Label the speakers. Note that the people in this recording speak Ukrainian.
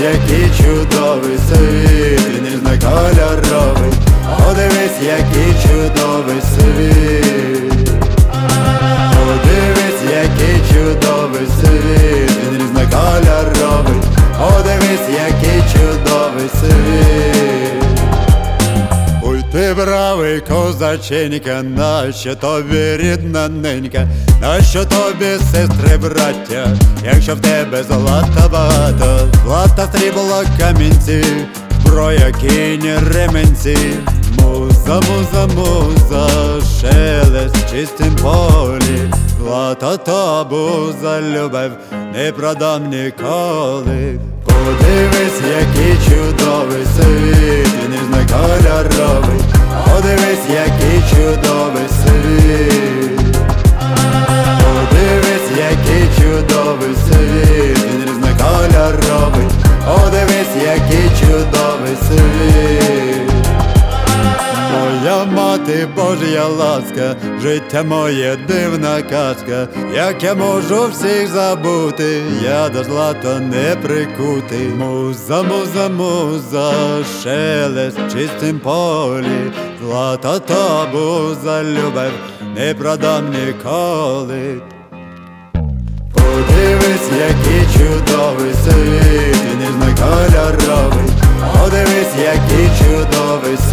Speaker 1: який чудовий світ, він різнокольоровий. Подивись, який чудовий світ. Подивись, який чудовий світ, він різнокольоровий. Подивись, який чудовий світ. Ой, ти бравий козаченька, нащо тобі рідна ненька, нащо тобі сестри, браття, якщо в тебе злата багато, злата, срібло, камінці, зброя, кінь, ременці. Муза, муза, муза, шелест в чистім полі, злата та буза, любов не продам ніколи. Подивись, який чудовий світ, він різнокольоровий. Подивись, який чудовий світ. Подивись, який чудовий світ, він різнокольоровий. Подивись, який чудовий світ. Моя мати, Божя ласка, життя моє дивна казка. Як я можу всіх забути, я до злата не прикутий. Муза, муза, муза, шелест в чистім полі, злата та буза, любов не продам ніколи. Подивись, який чудовий світ, він різнокольоровий. Подивись, який чудовий